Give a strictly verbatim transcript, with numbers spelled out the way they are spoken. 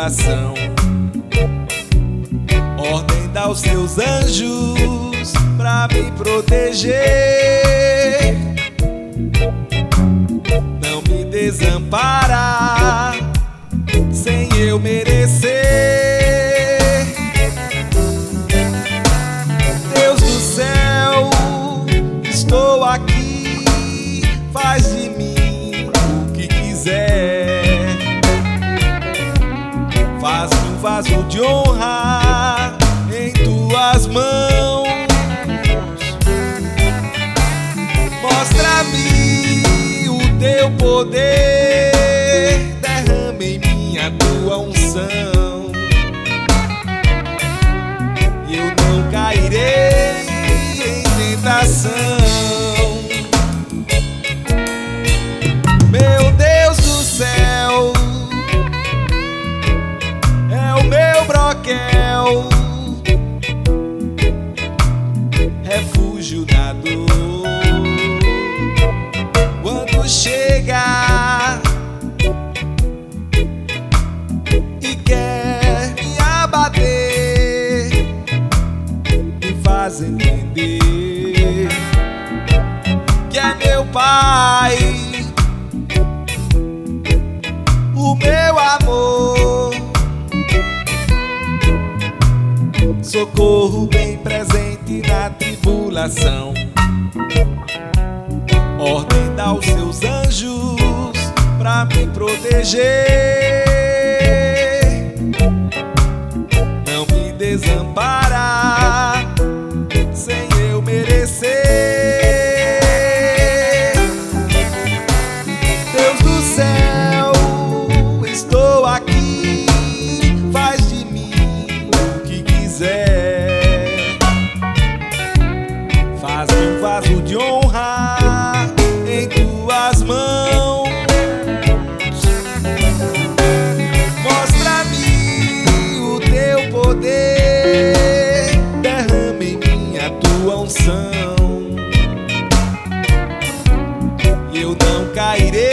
tribulação. Ordena aos seus anjos pra me proteger. Não me desampara sem eu merecer. Deus do céu, estou aqui, faz de mim o que quiser. Faz-me um vaso de honra em tuas mãos. Mostra-me o teu poder, derrama em mim a tua unção, e eu não cairei em tentação. Meu Deus do céu, é o meu broquel, refúgio da dor. Quando chega e quer me abater, me faz entender que é meu Pai, o meu amor, socorro bem presente na tribulação. Ordena aos seus anjos pra me proteger. Não me desampara sem eu merecer. Deus do céu, estou aqui, faz de mim o que quiser. Faz-me um vaso de honra em tuas mãos. Mostra-me o teu poder, derrama em mim a tua unção, e eu não cairei